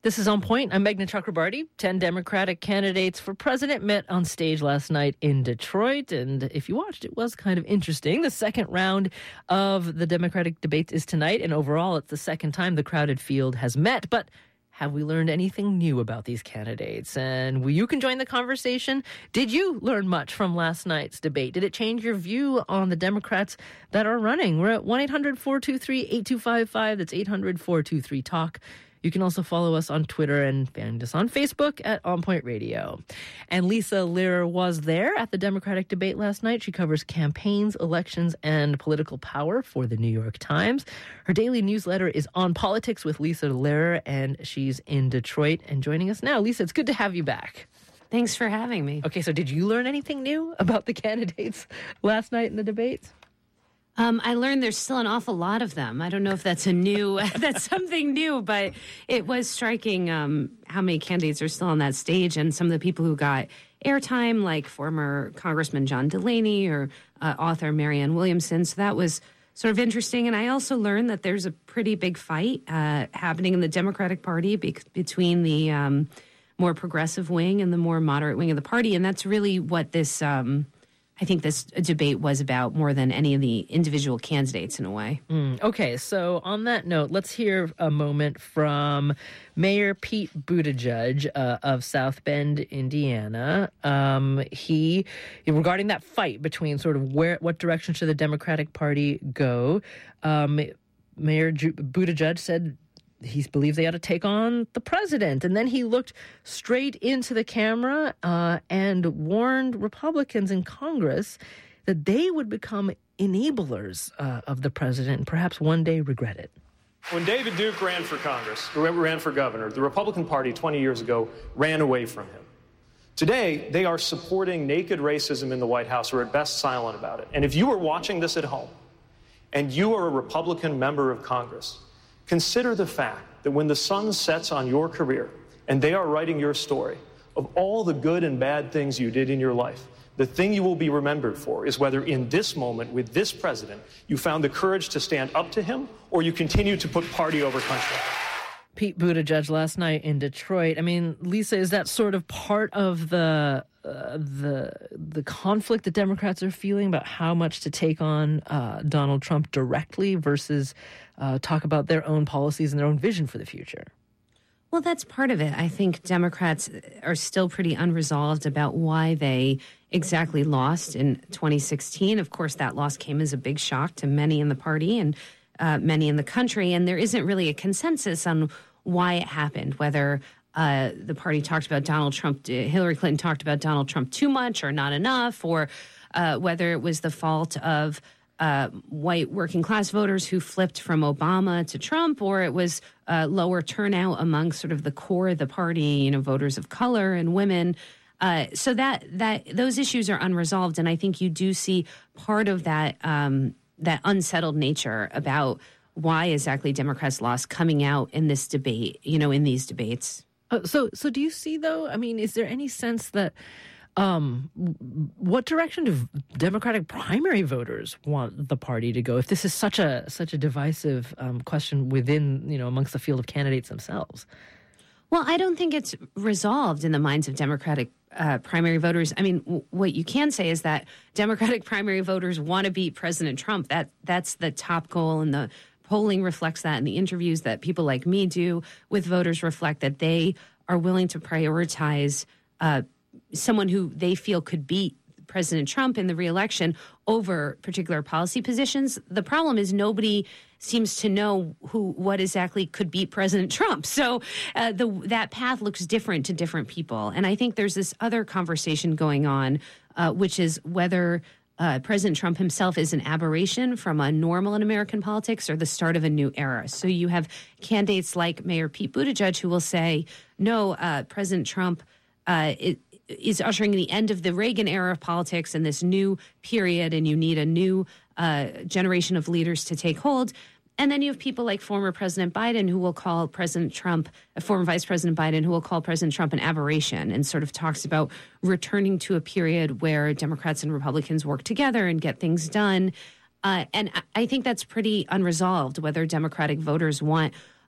This is On Point. I'm Meghna Chakrabarti. 10 Democratic candidates for president met on stage last night in Detroit. And if you watched, it was kind of interesting. The second round of the Democratic debates is tonight. And overall, it's the second time the crowded field has met. But have we learned anything new about these candidates? And you can join the conversation. Did you learn much from last night's debate? Did it change your view on the Democrats that are running? We're at 1-800-423-8255. That's 800-423-TALK. You can also follow us on Twitter and find us on Facebook at On Point Radio. And Lisa Lerer was there at the Democratic debate last night. She covers campaigns, elections, and political power for the New York Times. Her daily newsletter is On Politics with Lisa Lerer, and she's in Detroit and joining us now. Lisa, it's good to have you back. Thanks for having me. Okay, so did you learn anything new about the candidates last night in the debates? I learned there's still an awful lot of them. I don't know if that's that's something new, but it was striking how many candidates are still on that stage, and some of the people who got airtime, like former Congressman John Delaney or author Marianne Williamson. So that was sort of interesting. And I also learned that there's a pretty big fight happening in the Democratic Party between the more progressive wing and the more moderate wing of the party. And that's really what this I think this debate was about more than any of the individual candidates in a way. Okay, so on that note, let's hear a moment from Mayor Pete Buttigieg of South Bend, Indiana. He, regarding that fight between sort of what direction should the Democratic Party go, Mayor Buttigieg said he believes they ought to take on the president. And then he looked straight into the camera and warned Republicans in Congress that they would become enablers of the president and perhaps one day regret it. When David Duke ran for Congress, ran for governor, the Republican Party 20 years ago ran away from him. Today, they are supporting naked racism in the White House, or at best silent about it. And if you are watching this at home and you are a Republican member of Congress, consider the fact that when the sun sets on your career and they are writing your story of all the good and bad things you did in your life, the thing you will be remembered for is whether in this moment with this president you found the courage to stand up to him or you continue to put party over country. Pete Buttigieg last night in Detroit. I mean, Lisa, is that sort of part of the conflict that Democrats are feeling about how much to take on Donald Trump directly versus talk about their own policies and their own vision for the future? Well, that's part of it. I think Democrats are still pretty unresolved about why they exactly lost in 2016. Of course, that loss came as a big shock to many in the party and many in the country. And there isn't really a consensus on why it happened, whether the party talked about Donald Trump, Hillary Clinton talked about Donald Trump too much or not enough, or whether it was the fault of white working class voters who flipped from Obama to Trump, or it was lower turnout among sort of the core of the party, voters of color and women. So that those issues are unresolved, and I think you do see part of that that unsettled nature about why exactly Democrats lost coming out in this debate, in these debates. So do you see, though, I mean, is there any sense that what direction do Democratic primary voters want the party to go if this is such a divisive question within, amongst the field of candidates themselves? Well, I don't think it's resolved in the minds of Democratic primary voters. I mean, what you can say is that Democratic primary voters want to beat President Trump. That's the top goal, and the polling reflects that, and the interviews that people like me do with voters reflect that they are willing to prioritize someone who they feel could beat President Trump in the reelection over particular policy positions. The problem is nobody seems to know what exactly could beat President Trump. So that path looks different to different people. And I think there's this other conversation going on, which is whether President Trump himself is an aberration from a normal in American politics or the start of a new era. So you have candidates like Mayor Pete Buttigieg who will say, no, President Trump is ushering the end of the Reagan era of politics and this new period, and you need a new generation of leaders to take hold. And then you have people like former President Biden who will call President Trump, former Vice President Biden, who will call President Trump an aberration and sort of talks about returning to a period where Democrats and Republicans work together and get things done. And I think that's pretty unresolved, whether Democratic voters want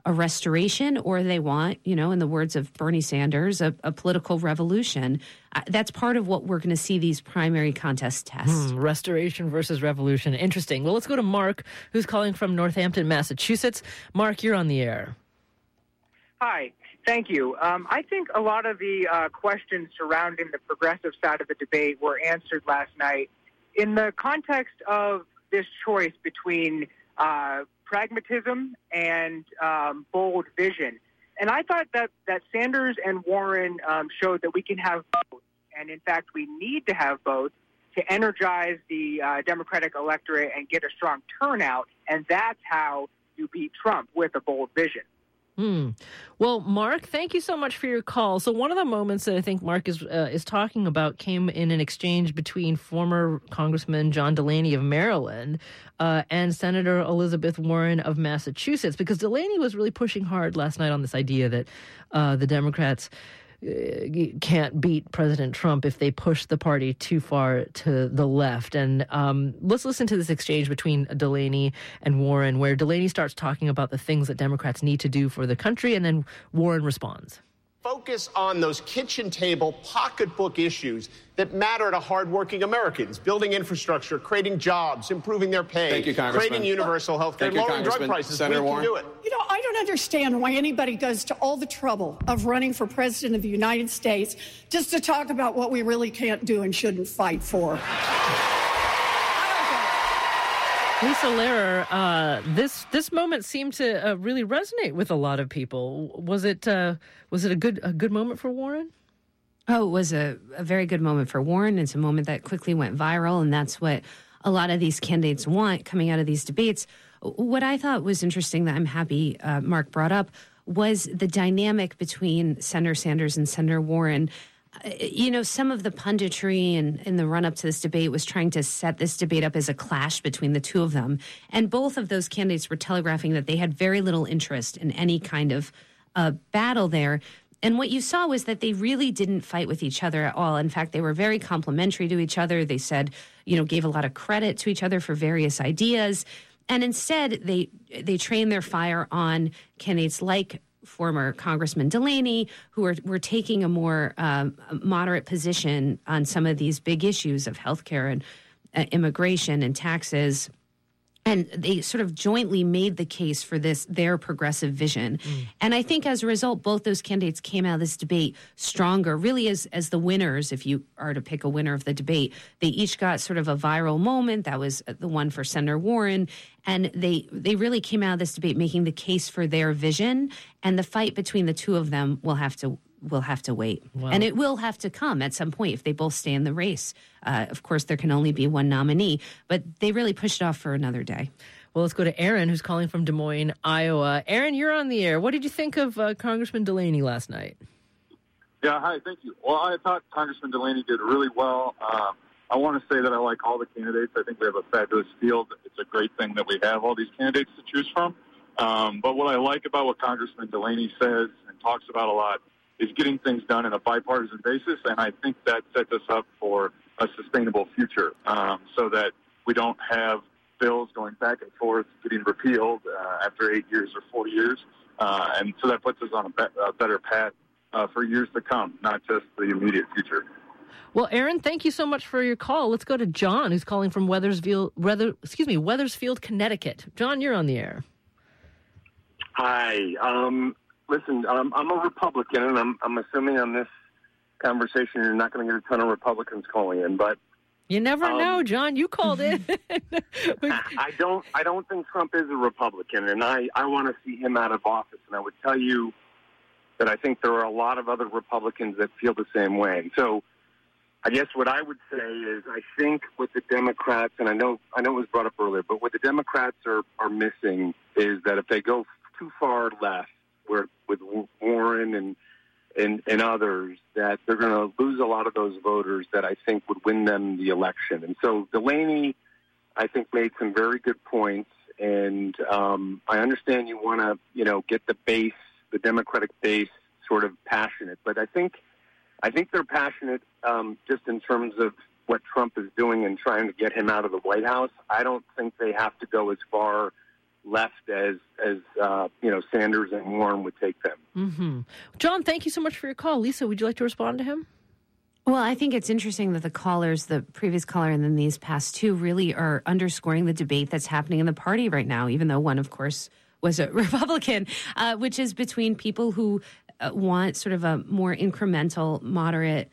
a restoration, or they want, in the words of Bernie Sanders, a political revolution. That's part of what we're going to see these primary contests test. Restoration versus revolution. Interesting. Well, let's go to Mark, who's calling from Northampton, Massachusetts. Mark, you're on the air. Hi. Thank you. I think a lot of the questions surrounding the progressive side of the debate were answered last night in the context of this choice between pragmatism and bold vision. And I thought that Sanders and Warren showed that we can have both. And in fact, we need to have both to energize the Democratic electorate and get a strong turnout. And that's how you beat Trump, with a bold vision. Well, Mark, thank you so much for your call. So one of the moments that I think Mark is talking about came in an exchange between former Congressman John Delaney of Maryland and Senator Elizabeth Warren of Massachusetts, because Delaney was really pushing hard last night on this idea that the Democrats can't beat President Trump if they push the party too far to the left. And let's listen to this exchange between Delaney and Warren, where Delaney starts talking about the things that Democrats need to do for the country, and then Warren responds. Focus on those kitchen table, pocketbook issues that matter to hardworking Americans: building infrastructure, creating jobs, improving their pay, Thank you, Congressman. creating universal health care, lowering drug prices. Senator we Warren. can do it. I don't understand why anybody goes to all the trouble of running for president of the United States just to talk about what we really can't do and shouldn't fight for. Lisa Lehrer, this moment seemed to really resonate with a lot of people. Was it a good moment for Warren? Oh, it was a very good moment for Warren. It's a moment that quickly went viral, and that's what a lot of these candidates want coming out of these debates. What I thought was interesting that I'm happy Mark brought up was the dynamic between Senator Sanders and Senator Warren. Some of the punditry in the run-up to this debate was trying to set this debate up as a clash between the two of them. And both of those candidates were telegraphing that they had very little interest in any kind of battle there. And what you saw was that they really didn't fight with each other at all. In fact, they were very complimentary to each other. They said, gave a lot of credit to each other for various ideas. And instead, they trained their fire on candidates like former Congressman Delaney, who were taking a more moderate position on some of these big issues of healthcare and immigration and taxes. And they sort of jointly made the case for their progressive vision. And I think as a result, both those candidates came out of this debate stronger, really as the winners, if you are to pick a winner of the debate. They each got sort of a viral moment. That was the one for Senator Warren. And they really came out of this debate making the case for their vision. And the fight between the two of them will have to wait. Wow. And it will have to come at some point if they both stay in the race. Of course, there can only be one nominee, but they really pushed it off for another day. Well, let's go to Aaron, who's calling from Des Moines, Iowa. Aaron, you're on the air. What did you think of Congressman Delaney last night? Yeah, hi, thank you. Well, I thought Congressman Delaney did really well. I want to say that I like all the candidates. I think we have a fabulous field. It's a great thing that we have all these candidates to choose from. But what I like about what Congressman Delaney says and talks about a lot is getting things done in a bipartisan basis, and I think that sets us up for a sustainable future so that we don't have bills going back and forth, getting repealed after 8 years or 4 years. And so that puts us on a better path for years to come, not just the immediate future. Well, Aaron, thank you so much for your call. Let's go to John, who's calling from Wethersfield, Connecticut. John, you're on the air. Hi. Listen, I'm a Republican, and I'm assuming on this conversation you're not going to get a ton of Republicans calling in, but you never know, John. You called in. I don't think Trump is a Republican, and I want to see him out of office. And I would tell you that I think there are a lot of other Republicans that feel the same way. And so I guess what I would say is I think what the Democrats, and I know it was brought up earlier, but what the Democrats are missing is that if they go too far left, with Warren and others, that they're going to lose a lot of those voters that I think would win them the election. And so Delaney, I think, made some very good points. And I understand you want to, get the Democratic base sort of passionate. But I think they're passionate just in terms of what Trump is doing and trying to get him out of the White House. I don't think they have to go as far left as Sanders and Warren would take them. Mm-hmm. John, thank you so much for your call. Lisa, would you like to respond to him? Well, I think it's interesting that the callers, the previous caller and then these past two, really are underscoring the debate that's happening in the party right now, even though one, of course, was a Republican, which is between people who want sort of a more incremental, moderate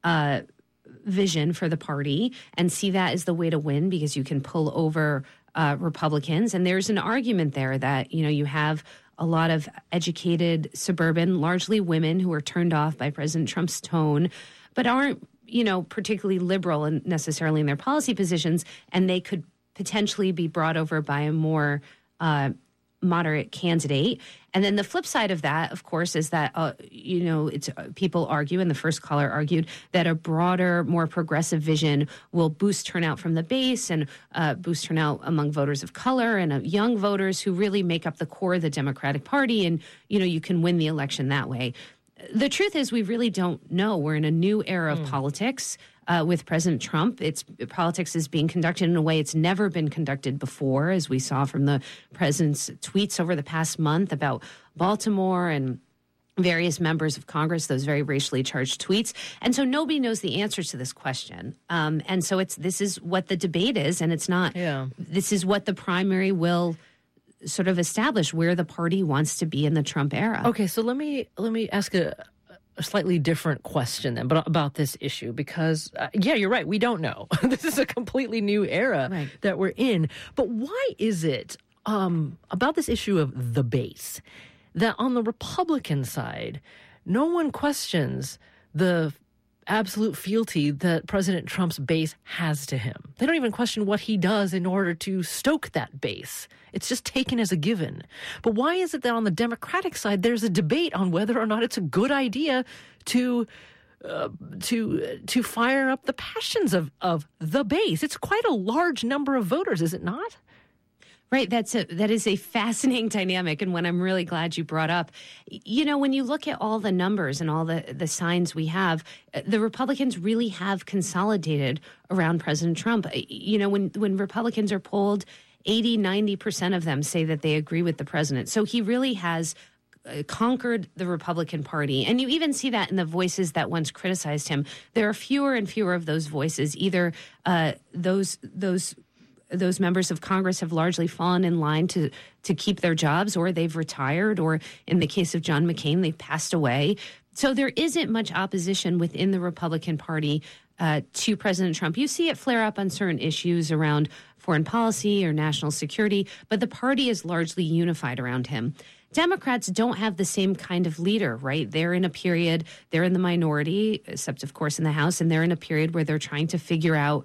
vision for the party and see that as the way to win because you can pull over Republicans. And there's an argument there that, you have a lot of educated suburban, largely women who are turned off by President Trump's tone, but aren't, particularly liberal and necessarily in their policy positions. And they could potentially be brought over by a more moderate candidate. And then the flip side of that, of course, is that, it's people argue, and the first caller argued, that a broader, more progressive vision will boost turnout from the base and boost turnout among voters of color and young voters who really make up the core of the Democratic Party. And, you can win the election that way. The truth is we really don't know. We're in a new era of politics. With President Trump, politics is being conducted in a way it's never been conducted before, as we saw from the president's tweets over the past month about Baltimore and various members of Congress, those very racially charged tweets. And so nobody knows the answers to this question. And so this is what the debate is, and it's not. Yeah. This is what the primary will sort of establish where the party wants to be in the Trump era. Okay, so let me ask a slightly different question then, but about this issue, because you're right, we don't know. This is a completely new era that we're in. But why is it about this issue of the base that on the Republican side, no one questions the absolute fealty that President Trump's base has to him? They don't even question what he does in order to stoke that base. It's just taken as a given. But why is it that on the Democratic side, there's a debate on whether or not it's a good idea to fire up the passions of the base? It's quite a large number of voters, is it not? Right. That is a fascinating dynamic, and one I'm really glad you brought up. When you look at all the numbers and all the signs we have, the Republicans really have consolidated around President Trump. When Republicans are polled, 80-90% of them say that they agree with the president. So he really has conquered the Republican Party. And you even see that in the voices that once criticized him. There are fewer and fewer of those voices. Either those members of Congress have largely fallen in line to keep their jobs, or they've retired, or in the case of John McCain, they've passed away. So there isn't much opposition within the Republican Party to President Trump. You see it flare up on certain issues around foreign policy or national security, but the party is largely unified around him. Democrats don't have the same kind of leader, right? They're in a period, they're in the minority, except of course in the House, and they're in a period where they're trying to figure out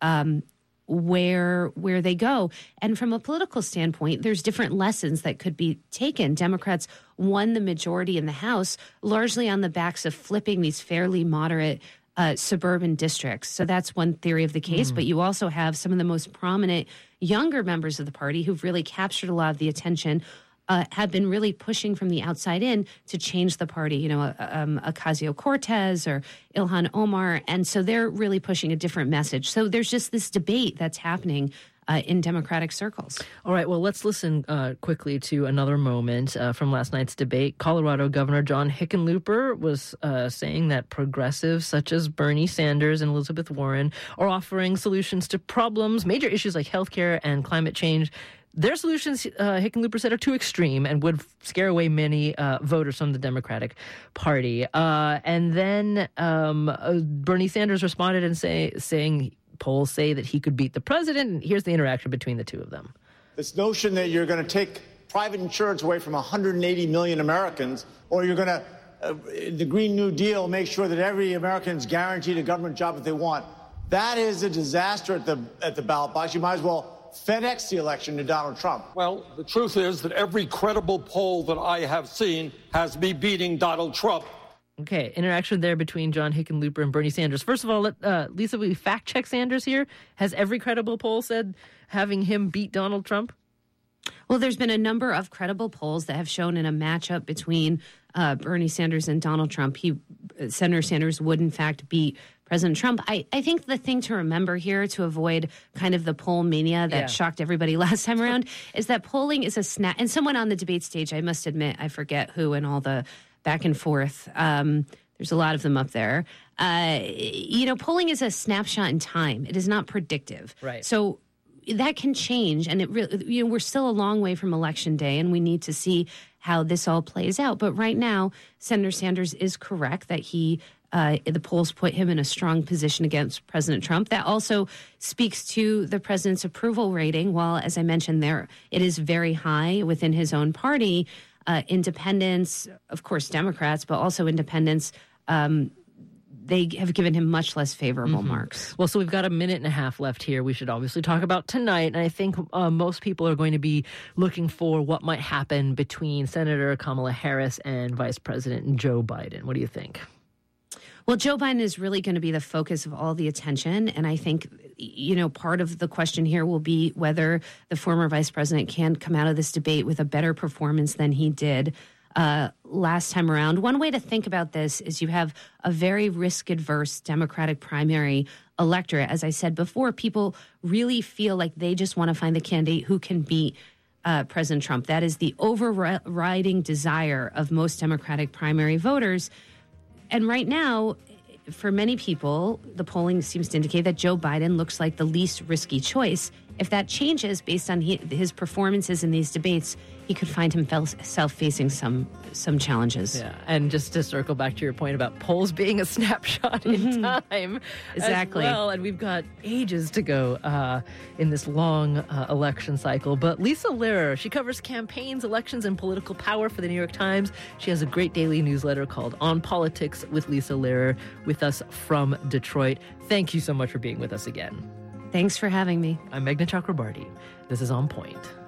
where they go. And from a political standpoint, there's different lessons that could be taken. Democrats won the majority in the House largely on the backs of flipping these fairly moderate suburban districts. So that's one theory of the case. But you also have some of the most prominent younger members of the party who've really captured a lot of the attention, have been really pushing from the outside in to change the party, Ocasio-Cortez or Ilhan Omar. And so they're really pushing a different message. So there's just this debate that's happening in Democratic circles. All right, well, let's listen quickly to another moment from last night's debate. Colorado Governor John Hickenlooper was saying that progressives such as Bernie Sanders and Elizabeth Warren are offering solutions to problems, major issues like healthcare and climate change. Their solutions, Hickenlooper said, are too extreme and would scare away many voters from the Democratic Party. And then Bernie Sanders responded and saying polls say that he could beat the president. And here's the interaction between the two of them. This notion that you're going to take private insurance away from 180 million Americans, or you're going to, the Green New Deal, make sure that every American is guaranteed a government job if they want. That is a disaster at the ballot box. You might as well FedEx the election to Donald Trump. Well, the truth is that every credible poll that I have seen has me beating Donald Trump. Okay, interaction there between John Hickenlooper and Bernie Sanders. First of all, Lisa, we fact check Sanders here. Has every credible poll said having him beat Donald Trump? Well, there's been a number of credible polls that have shown in a matchup between Bernie Sanders and Donald Trump, Senator Sanders would in fact beat President Trump. I think the thing to remember here to avoid kind of the poll mania that shocked everybody last time around is that polling is a snap. And someone on the debate stage, I must admit, I forget who, and all the back and forth. There's a lot of them up there. Polling is a snapshot in time. It is not predictive. Right. So that can change, and it really, we're still a long way from Election Day, and we need to see how this all plays out. But right now, Senator Sanders is correct that the polls put him in a strong position against President Trump. That also speaks to the president's approval rating. While, as I mentioned, it is very high within his own party. Independents, of course, Democrats, but also independents, they have given him much less favorable marks. Well, so we've got a minute and a half left here. We should obviously talk about tonight. And I think most people are going to be looking for what might happen between Senator Kamala Harris and Vice President Joe Biden. What do you think? Well, Joe Biden is really going to be the focus of all the attention. And I think, part of the question here will be whether the former vice president can come out of this debate with a better performance than he did last time around. One way to think about this is you have a very risk-adverse Democratic primary electorate. As I said before, people really feel like they just want to find the candidate who can beat President Trump. That is the overriding desire of most Democratic primary voters. And right now, for many people, the polling seems to indicate that Joe Biden looks like the least risky choice. If that changes based on his performances in these debates, he could find himself facing some challenges. Yeah, and just to circle back to your point about polls being a snapshot in time. Exactly. As well, and we've got ages to go in this long election cycle. But Lisa Lehrer, she covers campaigns, elections, and political power for the New York Times. She has a great daily newsletter called On Politics with Lisa Lehrer with us from Detroit. Thank you so much for being with us again. Thanks for having me. I'm Meghna Chakrabarti. This is On Point.